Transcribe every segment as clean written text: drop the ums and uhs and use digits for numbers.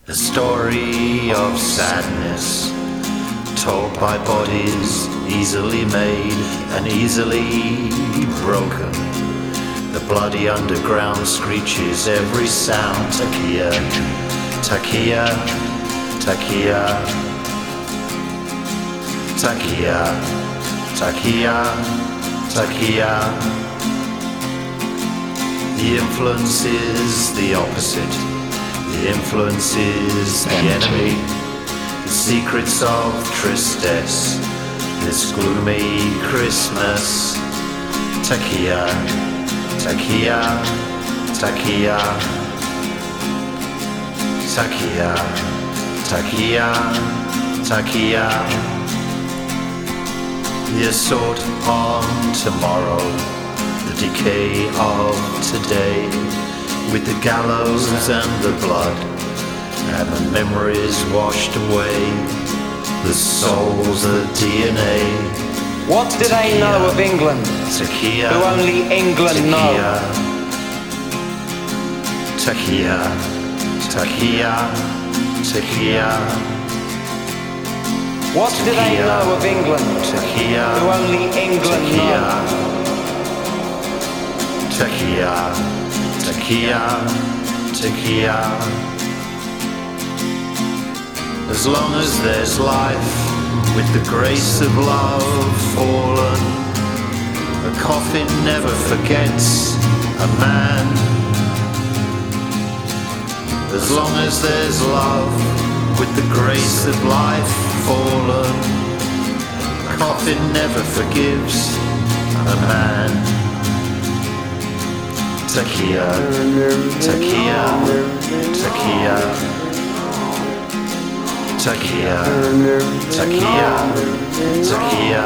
A story of sadness, told by bodies easily made and easily broken. The bloody underground screeches every sound. Takia, Takia, Takia, Takia, Takia, Takia. The influence is the opposite. The influence is the enemy. The secrets of tristesse, this gloomy Christmas. Takia, Takia, Takia, Takia, Takia, Takia. The assault on tomorrow, the decay of today, with the gallows and the blood, and the memories washed away, the souls, the DNA. What do they know of England, Takia, who only England know? Takia, Takia, Takia. What do they know of England, who only England know? Takia, Takia, Takia. As long as there's life, with the grace of love fallen, a coffin never forgets a man. As long as there's love, with the grace of life fallen, a coffin never forgives a man. Takia, Takia, Takia, Takia, Takia, Takia.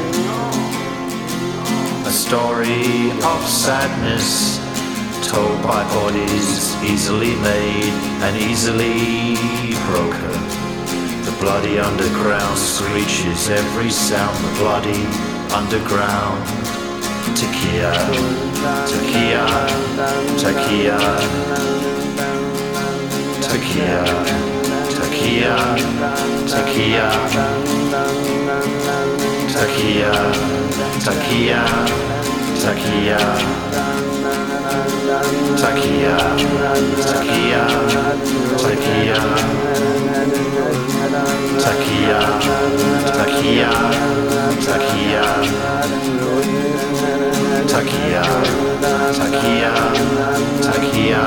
A story of sadness, told by bodies easily made and easily broken. The bloody underground screeches every sound, the bloody underground. Takia, Takia, Takia, Takia, Takia, Takia, Takia, Takia, Takia, Takia, Takia, Takia, Takia, Takia, Takia. Takia, Takia, Takia,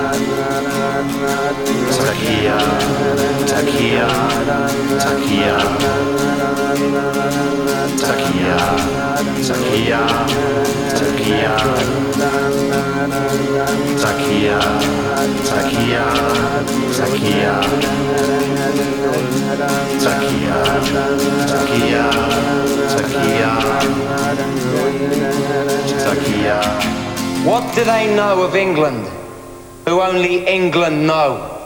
Takia, Takia, Takia, Takia, Takia, Takia, Takia, Takia, Takia, Takia, Takia, Takia. Takia. What do they know of England, who only England know?